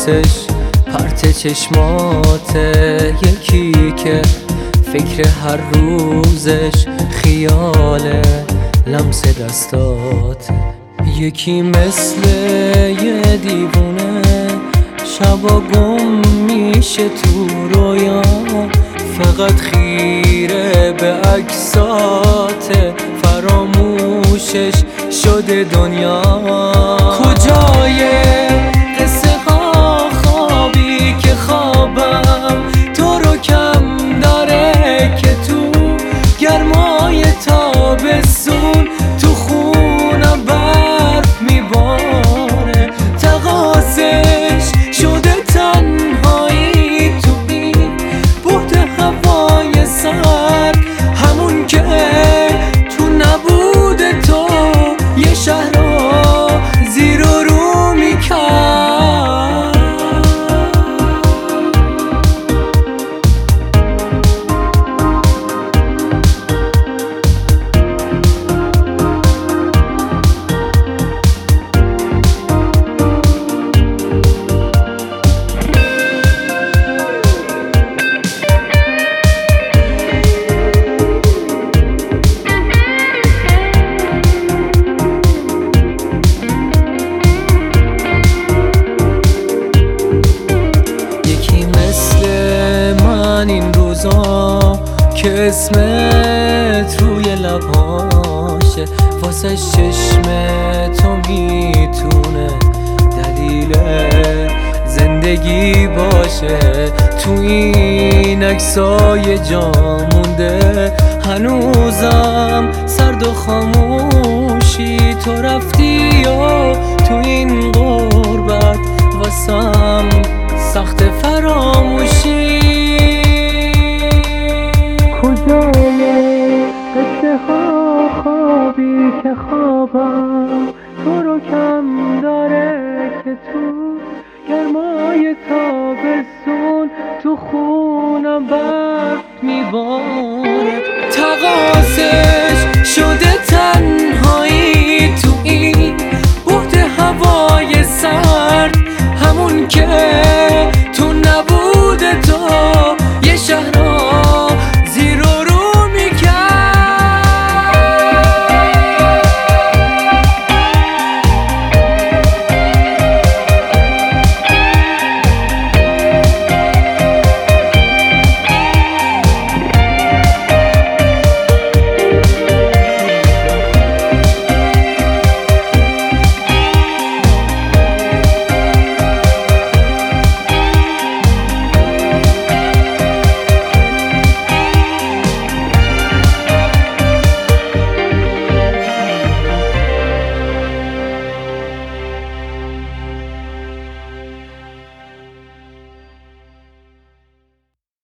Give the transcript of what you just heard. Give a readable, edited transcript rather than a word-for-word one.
لباسش پرت چشماته، یکی که فکر هر روزش خیاله لمس دستاته، یکی مثل یه دیوونه شبا گم میشه تو رویا، فقط خیره به عکساته، فراموشش شده دنیا. کجای قصه ها خوابی که خوابم تو رو کم داره، که تو گرمای تابستون تو خونم برف میباره، تقاصش شده تنهایی تو این بحت هوای سرد، همون که تو نبود تو یه شهر رو زیر و رو میکرد. این روزا که اسمت روی لبهاشه، واسه چشم تو میتونه دلیل زندگی باشه، تو این عکسای جا مونده هنوزم سرد و خاموشی، تو رفتی و تو این غربت واسم سخت فراموشی. کجای قصه ها خوابی که خوابم تو رو کم داره، که تو گرمای تابستون تو خونم برف میباره،